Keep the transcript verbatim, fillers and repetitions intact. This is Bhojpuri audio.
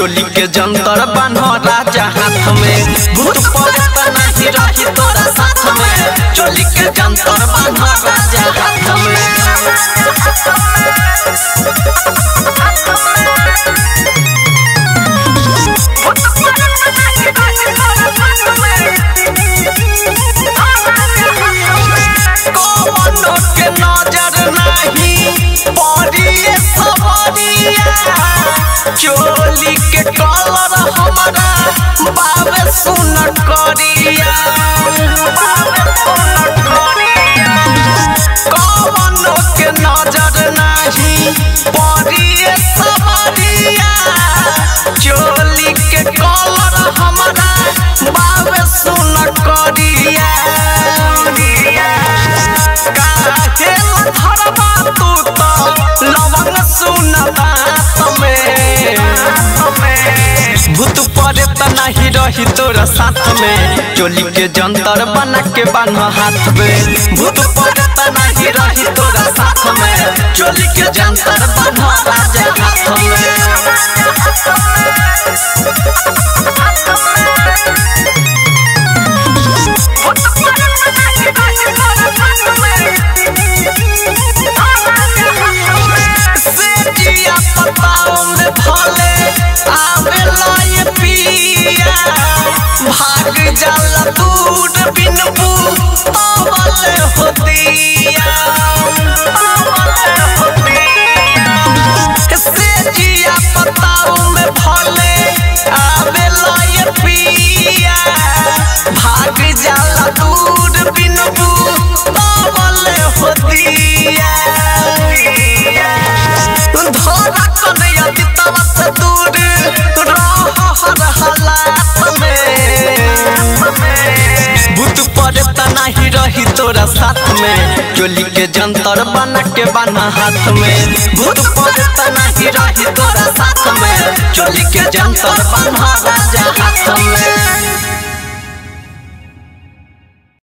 चोली के जंतर बान्ह राजा हाथ में भूत पड़त नहीं रही तोरा साथ में चोली के जंतर बान्ह राजा हाथ कौनो के नजर नहीं पड़िए सवरिया चोली के कलर हमारा बाबे सुन करिया कौनो के नजर नहीं पड़िए सवरिया चोली के कलर हमारा बाबे सुन करिया लवंग सुन बात में भूत पड़े त नहीं रही तोरा साथ में चोली के जंतर बना के बान्ह हाथ में भूत पड़े त नहीं रही तोरा साथ में चोली के जंतर बान्ह राजा हाथ भाग जाला दूर बिन पावल होतिया से जिया पताऊ में भले आवे लय पिया भाग जाला दूर बिन पावल होतिया धरा कन्हैया दितवा से दूर रह हालात में भूत पड़े त नहीं रही तोरा साथ में चोली के जंतर बना के बान्ह हाथ में भूत पड़े त नहीं रही तोरा साथ में चोली के जंतर बान्ह राजा हाथ में।